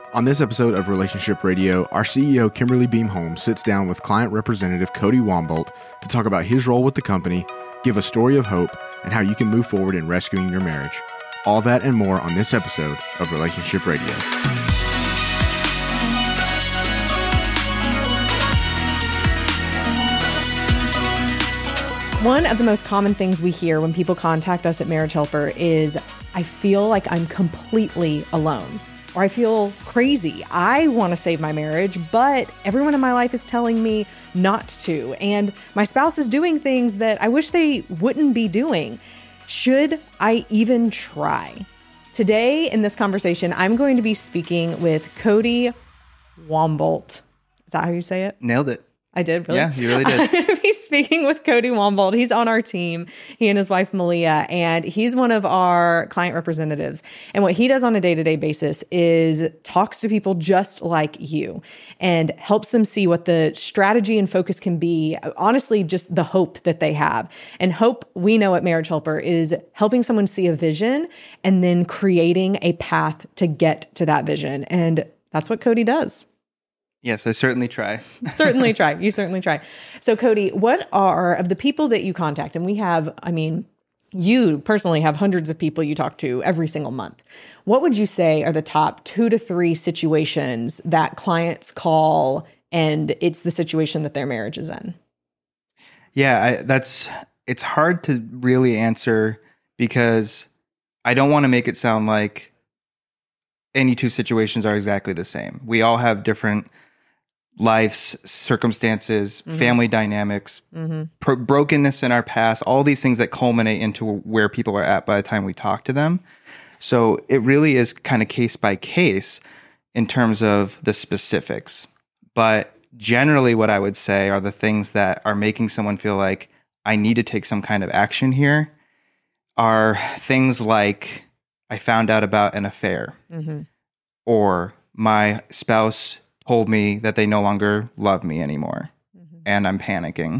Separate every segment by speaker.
Speaker 1: On this episode of Relationship Radio, our CEO, Kimberly Beam Holmes, sits down with client representative Cody Wombolt to talk about his role with the company, give a story of hope, and how you can move forward in rescuing your marriage. All that and more on this episode of Relationship Radio.
Speaker 2: One of the most common things we hear when people contact us at Marriage Helper is, I feel like I'm completely alone. Or I feel crazy. I want to save my marriage, but everyone in my life is telling me not to. And my spouse is doing things that I wish they wouldn't be doing. Should I even try? Today in this conversation, I'm going to be speaking with Cody Wombolt. Is that how you say it?
Speaker 3: Nailed it.
Speaker 2: I did, really?
Speaker 3: Yeah, you really did.
Speaker 2: I'm going to be speaking with Cody Wombolt. He's on our team, he and his wife, Malia, and he's one of our client representatives. And what he does on a day-to-day basis is talks to people just like you and helps them see what the strategy and focus can be, honestly, just the hope that they have. And hope, we know at Marriage Helper, is helping someone see a vision and then creating a path to get to that vision. And that's what Cody does.
Speaker 3: Yes, I certainly try.
Speaker 2: Certainly try. You certainly try. So Cody, what are, of the people that you contact, and we have, you personally have hundreds of people you talk to every single month. What would you say are the top 2 to 3 situations that clients call and it's the situation that their marriage is in?
Speaker 3: Yeah, it's hard to really answer because I don't want to make it sound like any 2 situations are exactly the same. We all have different life's circumstances, family dynamics, brokenness in our past, all these things that culminate into where people are at by the time we talk to them. So it really is kind of case by case in terms of the specifics. But generally what I would say are the things that are making someone feel like I need to take some kind of action here are things like I found out about an affair or my spouse told me that they no longer love me anymore and I'm panicking.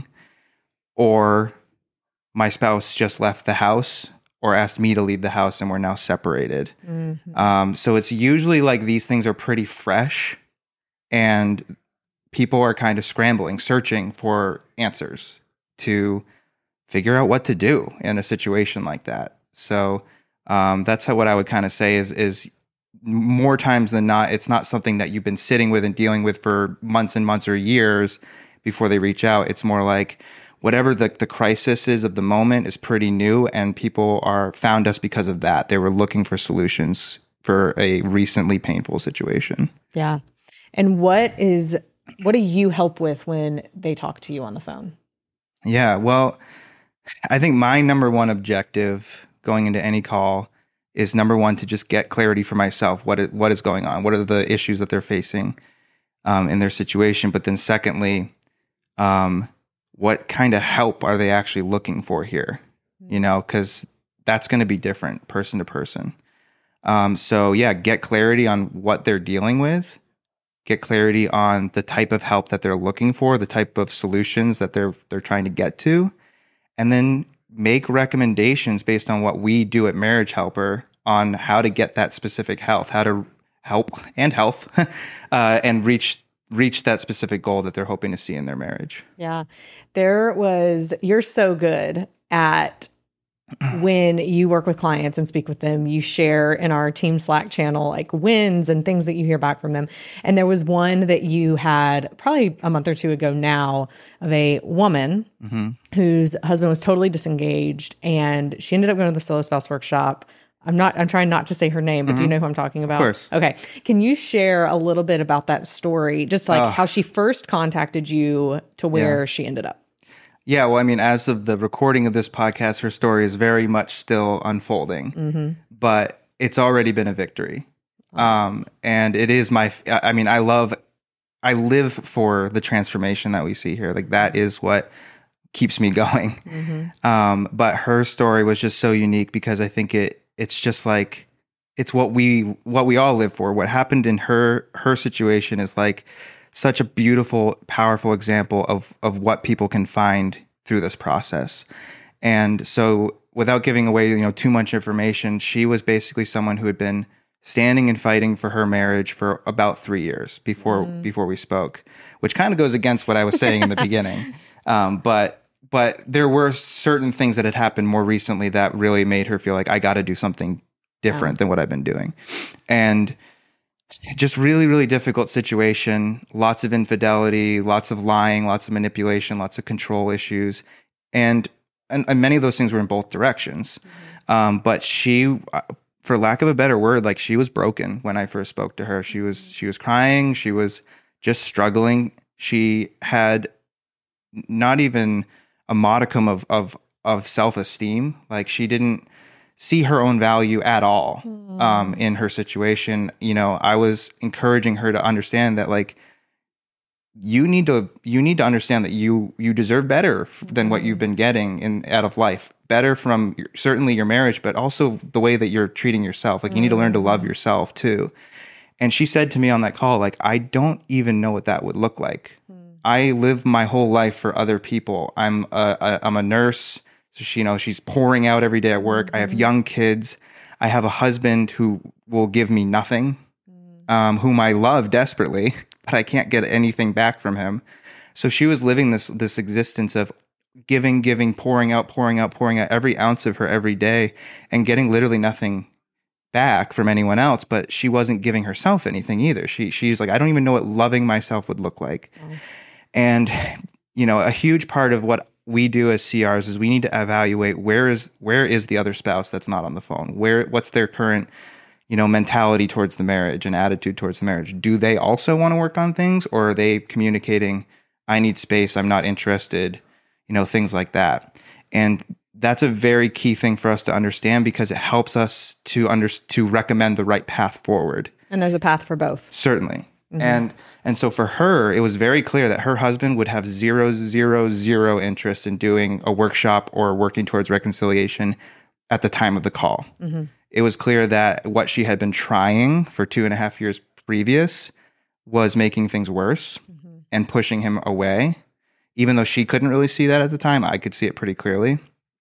Speaker 3: Or my spouse just left the house or asked me to leave the house and we're now separated. So it's usually like these things are pretty fresh and people are kind of scrambling, searching for answers to figure out what to do in a situation like that. So that's what I would kind of say is more times than not, it's not something that you've been sitting with and dealing with for months and months or years before they reach out. It's more like whatever the crisis is of the moment is pretty new, and people found us because of that. They were looking for solutions for a recently painful situation.
Speaker 2: Yeah. And what do you help with when they talk to you on the phone?
Speaker 3: Yeah, well, I think my number one objective going into any call is number one, to just get clarity for myself. What is going on? What are the issues that they're facing in their situation? But then secondly, what kind of help are they actually looking for here? You know, because that's going to be different person to person. So yeah, get clarity on what they're dealing with. Get clarity on the type of help that they're looking for, the type of solutions that they're trying to get to, and then make recommendations based on what we do at Marriage Helper on how to get that specific health, how to help and health, and reach that specific goal that they're hoping to see in their marriage.
Speaker 2: Yeah. You're so good at when you work with clients and speak with them, you share in our team Slack channel, like wins and things that you hear back from them. And there was one that you had probably a month or 2 ago now of a woman whose husband was totally disengaged and she ended up going to the Solo Spouse Workshop. I'm trying not to say her name, but do you know who I'm talking about?
Speaker 3: Of course.
Speaker 2: Okay. Can you share a little bit about that story? Just like how she first contacted you to where she ended up.
Speaker 3: Yeah, well, I mean, as of the recording of this podcast, her story is very much still unfolding, but it's already been a victory. And it is I live for the transformation that we see here. Like that is what keeps me going. But her story was just so unique because I think it's just like, it's what we all live for. What happened in her situation is like such a beautiful, powerful example of what people can find through this process. And so without giving away, too much information, she was basically someone who had been standing and fighting for her marriage for about 3 years before we spoke, which kind of goes against what I was saying in the beginning. But there were certain things that had happened more recently that really made her feel like I got to do something different than what I've been doing. And just really, really difficult situation, lots of infidelity, lots of lying, lots of manipulation, lots of control issues. And many of those things were in both directions. But she, for lack of a better word, like she was broken when I first spoke to her. She was crying. She was just struggling. She had not even a modicum of self-esteem. Like she didn't see her own value at all in her situation. You know, I was encouraging her to understand that like you need to understand that you deserve better than what you've been getting out of life. Better from certainly your marriage, but also the way that you're treating yourself. Like you need to learn to love yourself too. And she said to me on that call, like, I don't even know what that would look like. I live my whole life for other people. I'm a nurse. So she's pouring out every day at work. I have young kids. I have a husband who will give me nothing, whom I love desperately, but I can't get anything back from him. So she was living this existence of giving, pouring out every ounce of her every day and getting literally nothing back from anyone else, but she wasn't giving herself anything either. She's like, I don't even know what loving myself would look like. And, a huge part of what we do as CRs is we need to evaluate where is the other spouse that's not on the phone? What's their current, mentality towards the marriage and attitude towards the marriage? Do they also want to work on things, or are they communicating, I need space, I'm not interested, things like that. And that's a very key thing for us to understand because it helps us to recommend the right path forward.
Speaker 2: And there's a path for both.
Speaker 3: Certainly. And so for her, it was very clear that her husband would have zero interest in doing a workshop or working towards reconciliation at the time of the call. It was clear that what she had been trying for 2.5 years previous was making things worse and pushing him away. Even though she couldn't really see that at the time, I could see it pretty clearly.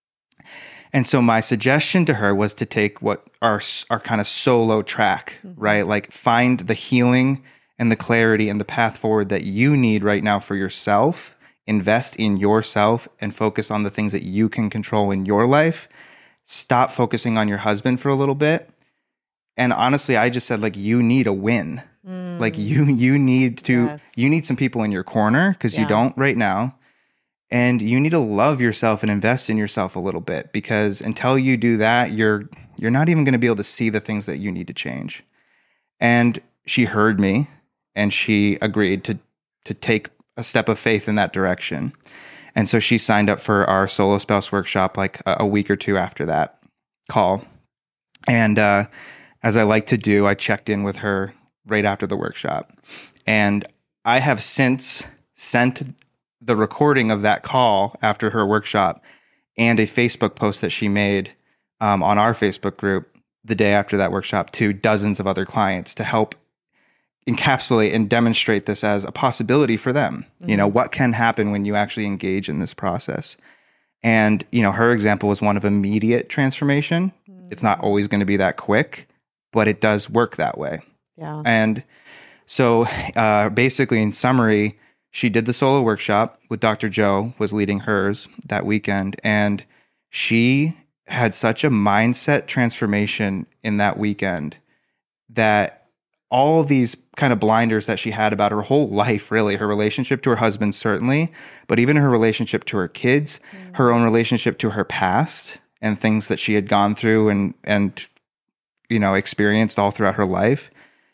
Speaker 3: And so my suggestion to her was to take what our kind of solo track, right? Like find the healing and the clarity and the path forward that you need right now for yourself, invest in yourself and focus on the things that you can control in your life. Stop focusing on your husband for a little bit. And honestly, I just said, like, you need a win. Like you need to, you need some people in your corner because you don't right now. And you need to love yourself and invest in yourself a little bit, because until you do that, you're not even going to be able to see the things that you need to change. And she heard me and she agreed to take a step of faith in that direction. And so she signed up for our solo spouse workshop like a week or two after that call. And as I like to do, I checked in with her right after the workshop. And I have since sent the recording of that call after her workshop and a Facebook post that she made on our Facebook group the day after that workshop to dozens of other clients to help encapsulate and demonstrate this as a possibility for them. What can happen when you actually engage in this process? And, her example was one of immediate transformation. It's not always going to be that quick, but it does work that way.
Speaker 2: Yeah.
Speaker 3: And so basically, in summary, she did the solo workshop with Dr. Joe, was leading hers that weekend. And she had such a mindset transformation in that weekend that all of these kind of blinders that she had about her whole life, really, her relationship to her husband, certainly, but even her relationship to her kids, her own relationship to her past and things that she had gone through and experienced all throughout her life.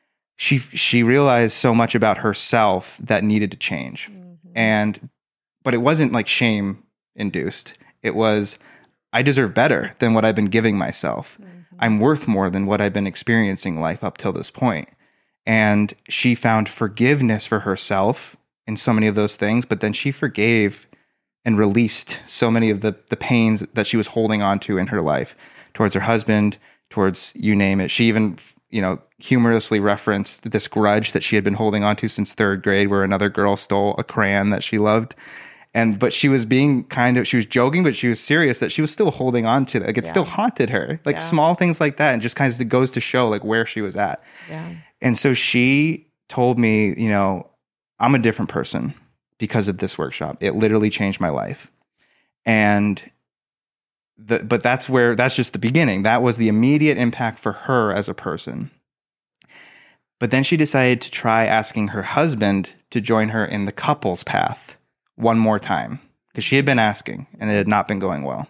Speaker 3: She realized so much about herself that needed to change. But it wasn't like shame induced. It was, I deserve better than what I've been giving myself. I'm worth more than what I've been experiencing life up till this point. And she found forgiveness for herself in so many of those things, but then she forgave and released so many of the pains that she was holding on to in her life towards her husband, towards you name it. She even, humorously referenced this grudge that she had been holding on to since 3rd grade, where another girl stole a crayon that she loved. But she was being she was joking, but she was serious that she was still holding on to it. Like it still haunted her, like small things like that. And just kind of goes to show like where she was at.
Speaker 2: Yeah.
Speaker 3: And so she told me, I'm a different person because of this workshop. It literally changed my life. And but that's just the beginning. That was the immediate impact for her as a person. But then she decided to try asking her husband to join her in the couples path one more time, because she had been asking and it had not been going well.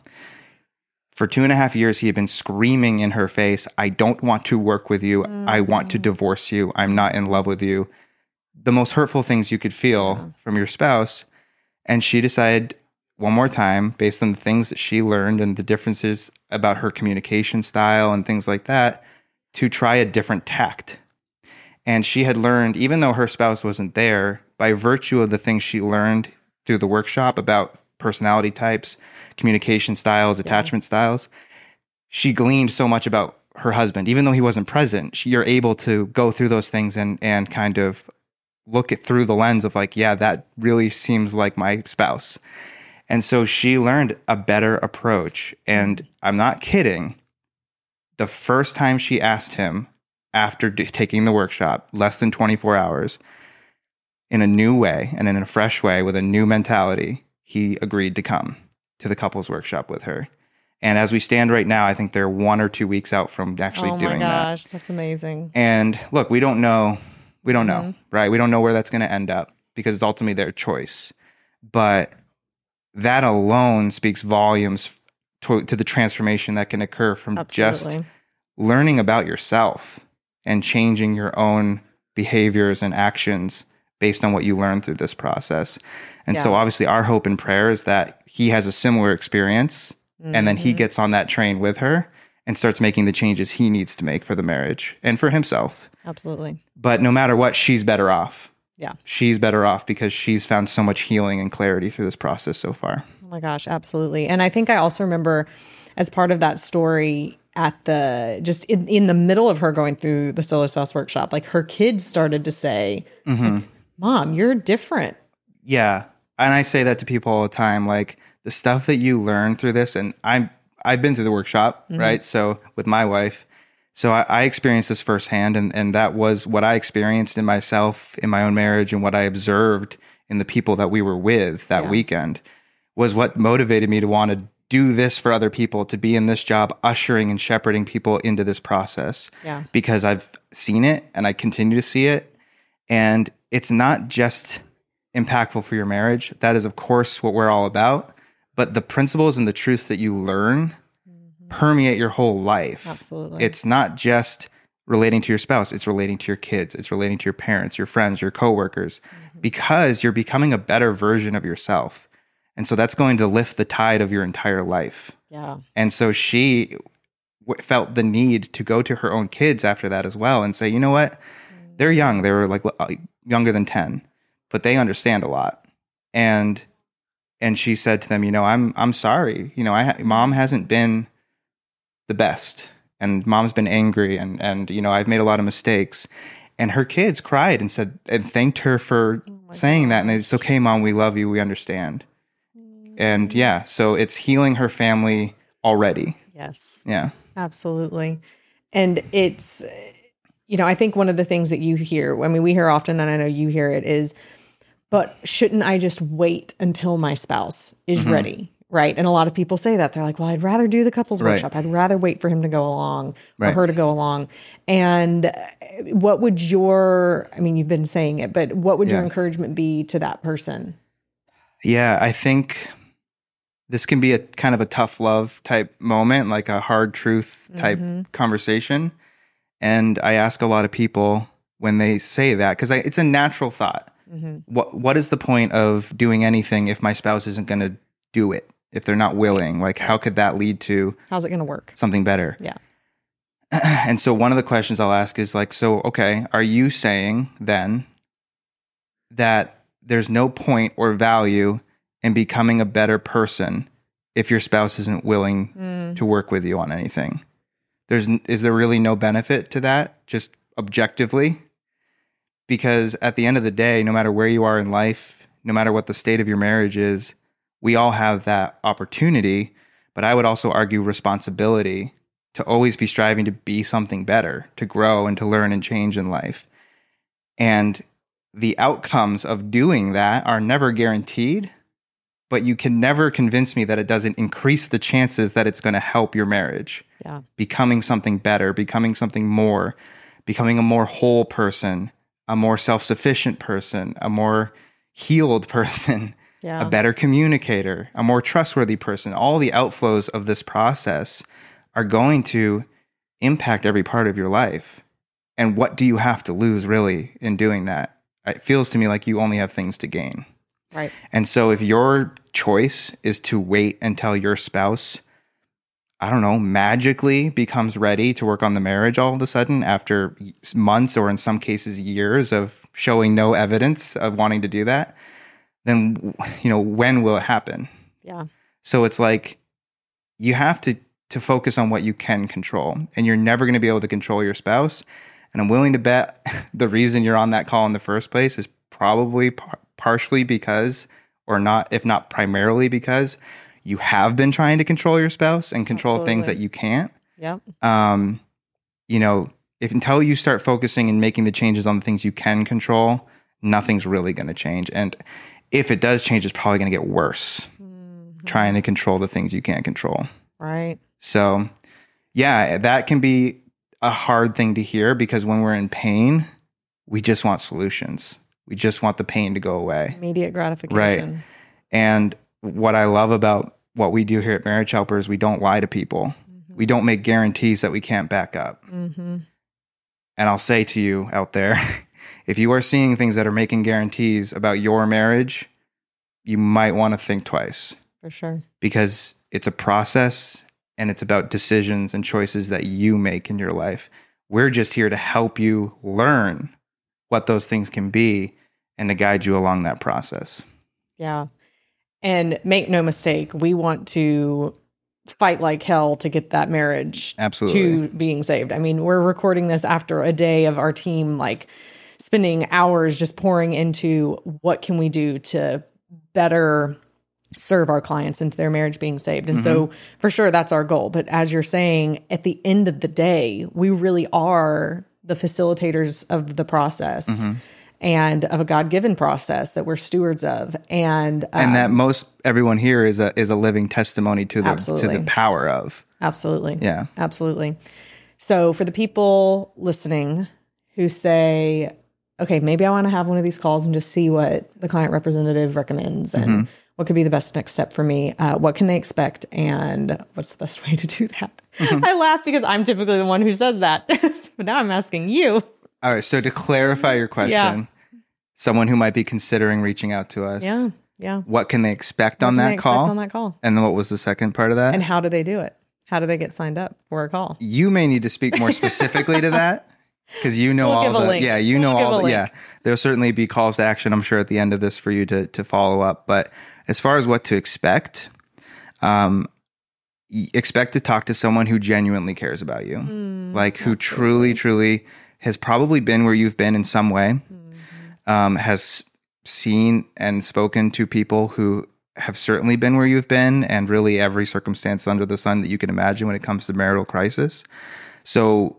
Speaker 3: For 2.5 years, he had been screaming in her face, I don't want to work with you. I want to divorce you. I'm not in love with you. The most hurtful things you could feel from your spouse. And she decided one more time, based on the things that she learned and the differences about her communication style and things like that, to try a different tact. And she had learned, even though her spouse wasn't there, by virtue of the things she learned through the workshop about personality types, communication styles, attachment styles, she gleaned so much about her husband. Even though he wasn't present, you're able to go through those things and kind of look it through the lens of like, yeah, that really seems like my spouse. And so she learned a better approach. And I'm not kidding. The first time she asked him after taking the workshop, less than 24 hours, in a new way and in a fresh way with a new mentality, he agreed to come to the couples workshop with her. And as we stand right now, I think they're 1 or 2 weeks out from actually doing that.
Speaker 2: Oh my gosh, that's amazing.
Speaker 3: And look, we don't know, right? We don't know where that's going to end up because it's ultimately their choice. But that alone speaks volumes to the transformation that can occur from just learning about yourself and changing your own behaviors and actions based on what you learned through this process. And so obviously our hope and prayer is that he has a similar experience and then he gets on that train with her and starts making the changes he needs to make for the marriage and for himself.
Speaker 2: Absolutely.
Speaker 3: But no matter what, she's better off.
Speaker 2: Yeah.
Speaker 3: She's better off because she's found so much healing and clarity through this process so far.
Speaker 2: Oh my gosh, absolutely. And I think I also remember as part of that story at in the middle of her going through the Solo Spouse Workshop, like her kids started to say, like, Mom, you're different.
Speaker 3: Yeah. And I say that to people all the time, like the stuff that you learn through this. And I've been through the workshop, right? So with my wife, so I experienced this firsthand, and that was what I experienced in myself, in my own marriage, and what I observed in the people that we were with that weekend was what motivated me to want to do this for other people, to be in this job, ushering and shepherding people into this process.
Speaker 2: Yeah.
Speaker 3: Because I've seen it and I continue to see it. And it's not just impactful for your marriage. That is, of course, what we're all about. But the principles and the truths that you learn permeate your whole life.
Speaker 2: Absolutely.
Speaker 3: It's not just relating to your spouse. It's relating to your kids. It's relating to your parents, your friends, your coworkers, because you're becoming a better version of yourself. And so that's going to lift the tide of your entire life.
Speaker 2: Yeah.
Speaker 3: And so she felt the need to go to her own kids after that as well and say, you know what? They're young. They were like younger than 10, but they understand a lot. And she said to them, I'm sorry. Mom hasn't been the best, and Mom's been angry, and I've made a lot of mistakes. And her kids cried and said and thanked her for saying that. And it's okay, Mom, we love you, we understand. And so it's healing her family already.
Speaker 2: Yes.
Speaker 3: Yeah.
Speaker 2: Absolutely. And it's, I think one of the things that you hear, I mean, we hear often, and I know you hear it, is, but shouldn't I just wait until my spouse is ready? Right. And a lot of people say that. They're like, well, I'd rather do the couples workshop. I'd rather wait for him to go along or her to go along. And what would you've been saying it, but what would your encouragement be to that person?
Speaker 3: Yeah, I think this can be a kind of a tough love type moment, like a hard truth type conversation. And I ask a lot of people when they say that, because it's a natural thought. What is the point of doing anything if my spouse isn't going to do it? If they're not willing, like how could that lead to
Speaker 2: how's it going to work?
Speaker 3: Something better.
Speaker 2: Yeah.
Speaker 3: And so one of the questions I'll ask is like, so, okay, are you saying then that there's no point or value in becoming a better person if your spouse isn't willing to work with you on anything? Is there really no benefit to that, just objectively? Because at the end of the day, no matter where you are in life, no matter what the state of your marriage is, we all have that opportunity. But I would also argue responsibility to always be striving to be something better, to grow and to learn and change in life. And the outcomes of doing that are never guaranteed, but you can never convince me that it doesn't increase the chances that it's going to help your marriage.
Speaker 2: Yeah.
Speaker 3: Becoming something better, becoming something more, becoming a more whole person, a more self-sufficient person, a more healed person,
Speaker 2: Yeah.
Speaker 3: a better communicator, a more trustworthy person. All the outflows of this process are going to impact every part of your life. And what do you have to lose really in doing that? It feels to me like you only have things to gain.
Speaker 2: Right.
Speaker 3: And so if your choice is to wait until your spouse, I don't know, magically becomes ready to work on the marriage all of a sudden after months or in some cases years of showing no evidence of wanting to do that, then, when will it happen?
Speaker 2: Yeah.
Speaker 3: So it's like you have to focus on what you can control, and you're never going to be able to control your spouse. And I'm willing to bet the reason you're on that call in the first place is probably partially because, or not, if not primarily because, you have been trying to control your spouse and control things that you can't.
Speaker 2: Yep.
Speaker 3: If until you start focusing and making the changes on the things you can control, nothing's really going to change. And if it does change, it's probably going to get worse. Trying to control the things you can't control.
Speaker 2: Right.
Speaker 3: So, yeah, that can be a hard thing to hear because when we're in pain, we just want solutions. We just want the pain to go away.
Speaker 2: Immediate gratification.
Speaker 3: Right. And what I love about what we do here at Marriage Helper is we don't lie to people. We don't make guarantees that we can't back up.
Speaker 2: Mm-hmm.
Speaker 3: And I'll say to you out there, if you are seeing things that are making guarantees about your marriage, you might want to think twice.
Speaker 2: For sure.
Speaker 3: Because it's a process and it's about decisions and choices that you make in your life. We're just here to help you learn what those things can be and to guide you along that process.
Speaker 2: Yeah. And make no mistake, we want to fight like hell to get that marriage
Speaker 3: Absolutely.
Speaker 2: to being saved. I mean, we're recording this after a day of our team spending hours just pouring into what can we do to better serve our clients into their marriage being saved. And so for sure that's our goal. But as you're saying, at the end of the day, we really are the facilitators of the process and of a God-given process that we're stewards of. And
Speaker 3: that most everyone here is a living testimony to the power of.
Speaker 2: Absolutely.
Speaker 3: Yeah.
Speaker 2: Absolutely. So for the people listening who say, okay, maybe I want to have one of these calls and just see what the client representative recommends and what could be the best next step for me? What can they expect? And what's the best way to do that? I laugh because I'm typically the one who says that. But now I'm asking you.
Speaker 3: All right. So to clarify your question, someone who might be considering reaching out to us.
Speaker 2: Yeah.
Speaker 3: What can they expect on that call? And then what was the second part of that?
Speaker 2: And how do they do it? How do they get signed up for a call?
Speaker 3: You may need to speak more specifically to that. Because you know all the
Speaker 2: link.
Speaker 3: Yeah, you know all the yeah. There'll certainly be calls to action, I'm sure, at the end of this for you to follow up. But as far as what to expect, expect to talk to someone who genuinely cares about you. Who truly has probably been where you've been in some way, has seen and spoken to people who have certainly been where you've been, and really every circumstance under the sun that you can imagine when it comes to marital crisis. So,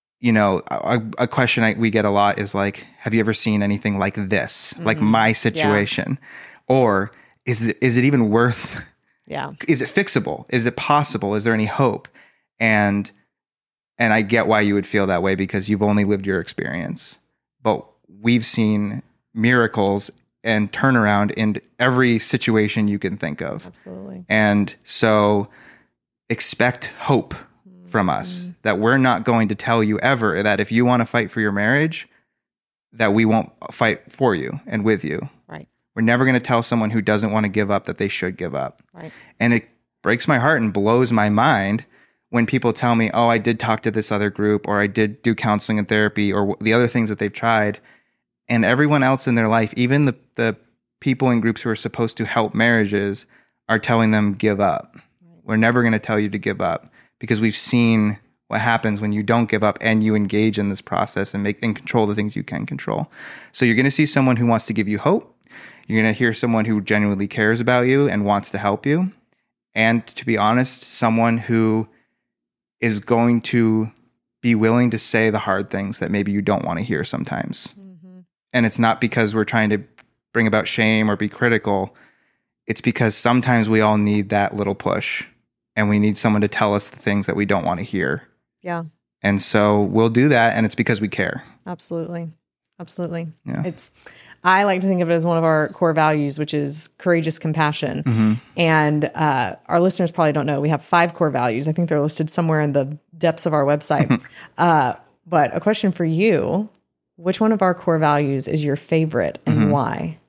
Speaker 3: a question we get a lot is have you ever seen anything like this, like my situation? Or is it even worth, is it fixable? Is it possible? Is there any hope? And I get why you would feel that way because you've only lived your experience. But we've seen miracles and turnaround in every situation you can think of.
Speaker 2: Absolutely.
Speaker 3: And so expect hope from us, that we're not going to tell you ever that if you want to fight for your marriage, that we won't fight for you and with you.
Speaker 2: Right.
Speaker 3: We're never going to tell someone who doesn't want to give up that they should give up.
Speaker 2: Right.
Speaker 3: And it breaks my heart and blows my mind when people tell me, oh, I did talk to this other group, or I did do counseling and therapy, or the other things that they've tried. And everyone else in their life, even the people in groups who are supposed to help marriages, are telling them, give up. Right. We're never going to tell you to give up. Because we've seen what happens when you don't give up and you engage in this process and control the things you can control. So you're going to see someone who wants to give you hope. You're going to hear someone who genuinely cares about you and wants to help you. And to be honest, someone who is going to be willing to say the hard things that maybe you don't want to hear sometimes. Mm-hmm. And it's not because we're trying to bring about shame or be critical. It's because sometimes we all need that little push, and we need someone to tell us the things that we don't want to hear.
Speaker 2: Yeah.
Speaker 3: And so we'll do that, and it's because we care.
Speaker 2: Absolutely. Absolutely.
Speaker 3: Yeah.
Speaker 2: I like to think of it as one of our core values, which is courageous compassion. Mm-hmm. And our listeners probably don't know. We have 5 core values. I think they're listed somewhere in the depths of our website. But a question for you, which one of our core values is your favorite and mm-hmm. why?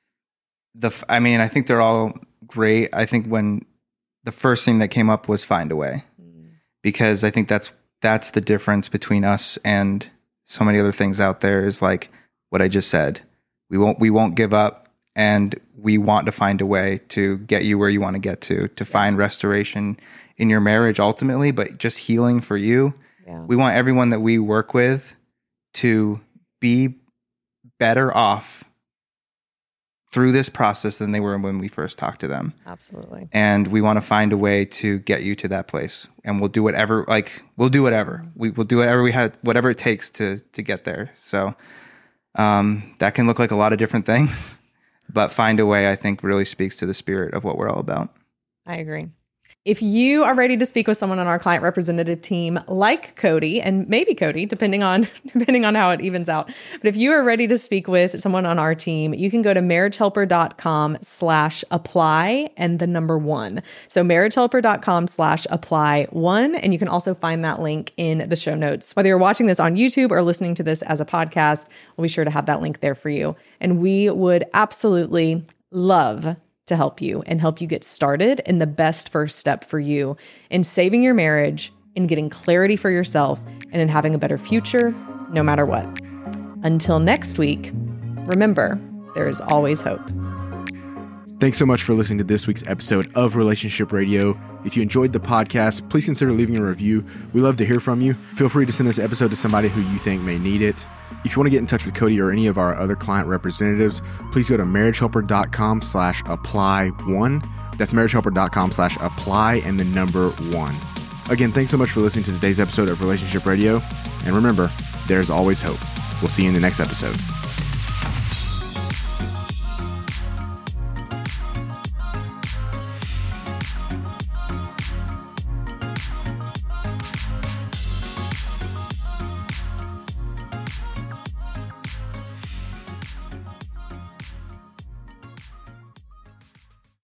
Speaker 3: I think they're all great. I think when the first thing that came up was find a way, because I think that's the difference between us and so many other things out there is like what I just said. We won't give up, and we want to find a way to get you where you want to get to find restoration in your marriage ultimately, but just healing for you. Yeah. We want everyone that we work with to be better off through this process than they were when we first talked to them.
Speaker 2: Absolutely.
Speaker 3: And we want to find a way to get you to that place. And we'll do whatever. We will do whatever it takes to get there. So that can look like a lot of different things, but find a way, I think, really speaks to the spirit of what we're all about.
Speaker 2: I agree. If you are ready to speak with someone on our client representative team, like Cody and maybe Cody, depending on how it evens out. But if you are ready to speak with someone on our team, you can go to marriagehelper.com/apply and the number 1. So marriagehelper.com/apply1. And you can also find that link in the show notes. Whether you're watching this on YouTube or listening to this as a podcast, we'll be sure to have that link there for you. And we would absolutely love to help you and help you get started in the best first step for you in saving your marriage, in getting clarity for yourself, and in having a better future, no matter what. Until next week, remember, there is always hope.
Speaker 1: Thanks so much for listening to this week's episode of Relationship Radio. If you enjoyed the podcast, please consider leaving a review. We love to hear from you. Feel free to send this episode to somebody who you think may need it. If you want to get in touch with Cody or any of our other client representatives, please go to marriagehelper.com/apply1. That's marriagehelper.com/apply and the number 1. Again, thanks so much for listening to today's episode of Relationship Radio. And remember, there's always hope. We'll see you in the next episode.